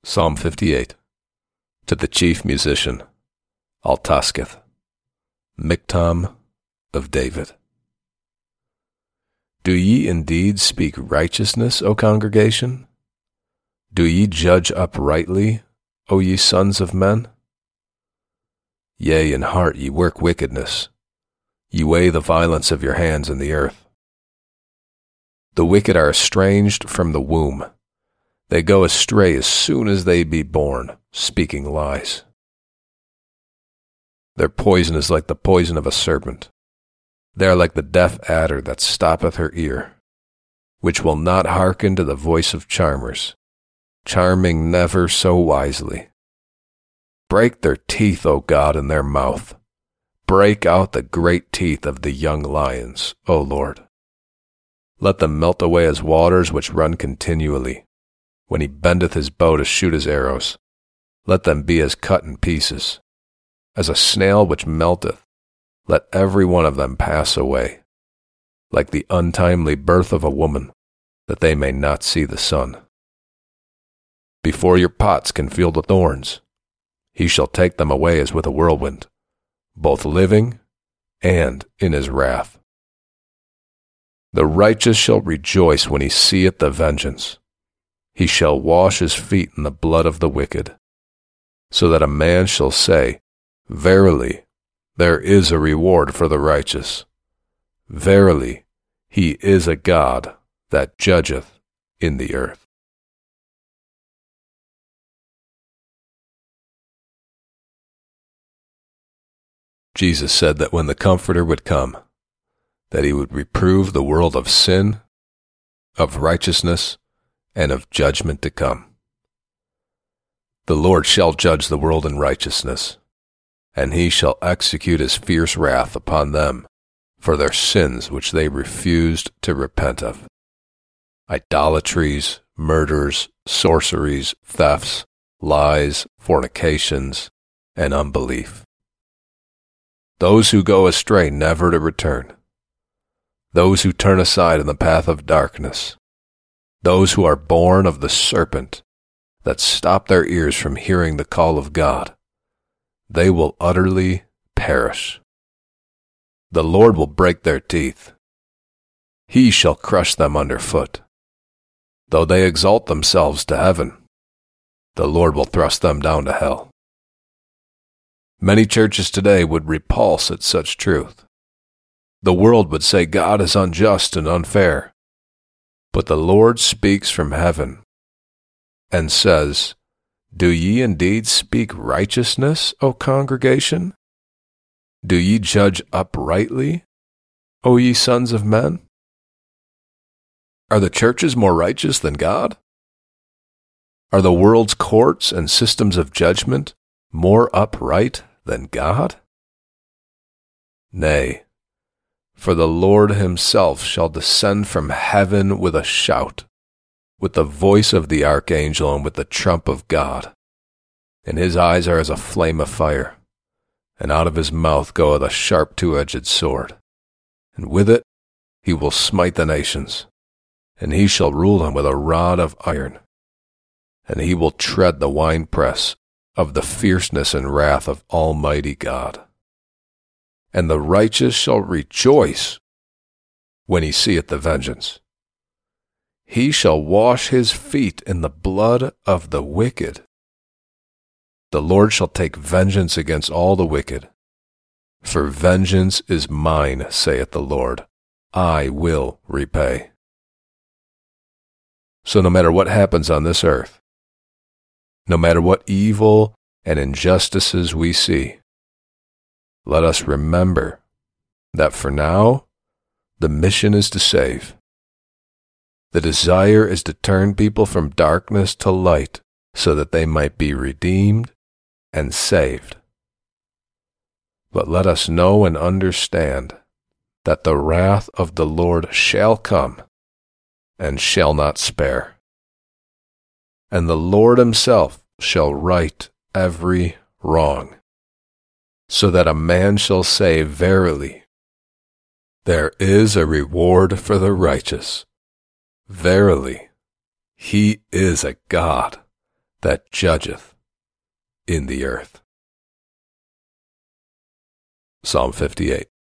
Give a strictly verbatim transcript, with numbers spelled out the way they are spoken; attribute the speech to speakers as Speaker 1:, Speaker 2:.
Speaker 1: Psalm fifty-eight. To the chief musician, Altasketh, Miktam of David. Do ye indeed speak righteousness, O congregation? Do ye judge uprightly, O ye sons of men? Yea, in heart ye work wickedness. Ye weigh the violence of your hands in the earth. The wicked are estranged from the womb. They go astray as soon as they be born, speaking lies. Their poison is like the poison of a serpent. They are like the deaf adder that stoppeth her ear, which will not hearken to the voice of charmers, charming never so wisely. Break their teeth, O God, in their mouth. Break out the great teeth of the young lions, O Lord. Let them melt away as waters which run continually. When he bendeth his bow to shoot his arrows, let them be as cut in pieces. As a snail which melteth, let every one of them pass away, like the untimely birth of a woman, that they may not see the sun. Before your pots can feel the thorns, he shall take them away as with a whirlwind, both living and in his wrath. The righteous shall rejoice when he seeth the vengeance. He shall wash his feet in the blood of the wicked, so that a man shall say, Verily, there is a reward for the righteous. Verily, he is a God that judgeth in the earth. Jesus said that when the Comforter would come, that he would reprove the world of sin, of righteousness, and of judgment to come. The Lord shall judge the world in righteousness, and he shall execute his fierce wrath upon them for their sins which they refused to repent of. Idolatries, murders, sorceries, thefts, lies, fornications, and unbelief. Those who go astray never to return. Those who turn aside in the path of darkness. Those who are born of the serpent, that stop their ears from hearing the call of God, they will utterly perish. The Lord will break their teeth. He shall crush them under foot. Though they exalt themselves to heaven, the Lord will thrust them down to hell. Many churches today would repulse at such truth. The world would say God is unjust and unfair. But the Lord speaks from heaven and says, Do ye indeed speak righteousness, O congregation? Do ye judge uprightly, O ye sons of men? Are the churches more righteous than God? Are the world's courts and systems of judgment more upright than God? Nay, for the Lord himself shall descend from heaven with a shout, with the voice of the archangel and with the trump of God. And his eyes are as a flame of fire, and out of his mouth goeth a sharp two-edged sword. And with it he will smite the nations, and he shall rule them with a rod of iron. And he will tread the winepress of the fierceness and wrath of Almighty God. And the righteous shall rejoice when he seeth the vengeance. He shall wash his feet in the blood of the wicked. The Lord shall take vengeance against all the wicked. For vengeance is mine, saith the Lord. I will repay. So no matter what happens on this earth, no matter what evil and injustices we see, let us remember that for now, the mission is to save. The desire is to turn people from darkness to light so that they might be redeemed and saved. But let us know and understand that the wrath of the Lord shall come and shall not spare. And the Lord himself shall right every wrong, so that a man shall say, Verily, there is a reward for the righteous. Verily, he is a God that judgeth in the earth. Psalm fifty-eight.